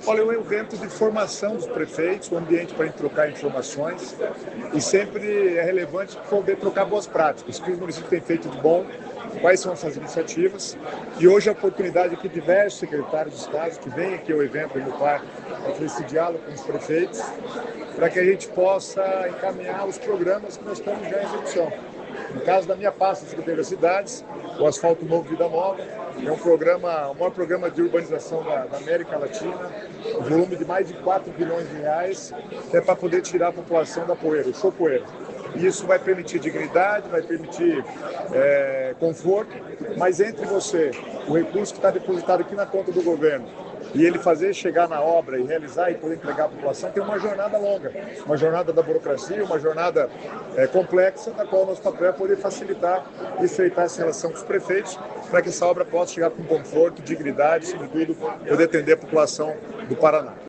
Olha, é um evento de formação dos prefeitos, um ambiente para a gente trocar informações e sempre é relevante poder trocar boas práticas, o que os municípios têm feito de bom, quais são essas iniciativas. E hoje a oportunidade aqui de diversos secretários de Estado que vêm aqui ao evento no Parque para fazer esse diálogo com os prefeitos, para que a gente possa encaminhar os programas que nós estamos já em execução. No caso da minha pasta, Secretaria das Cidades, o Asfalto Novo Vida Nova, é o maior programa de urbanização da América Latina, um volume de mais de 4 bilhões de reais, que é para poder tirar a população da poeira, o chopoeiro. E isso vai permitir dignidade, vai permitir conforto, mas entre você, o recurso que está depositado aqui na conta do governo, e ele fazer chegar na obra e realizar e poder entregar à população, tem uma jornada longa, uma jornada da burocracia, uma jornada complexa, da qual o nosso papel é poder facilitar e estreitar essa relação com os prefeitos, para que essa obra possa chegar com conforto, dignidade, sobretudo, poder atender a população do Paraná.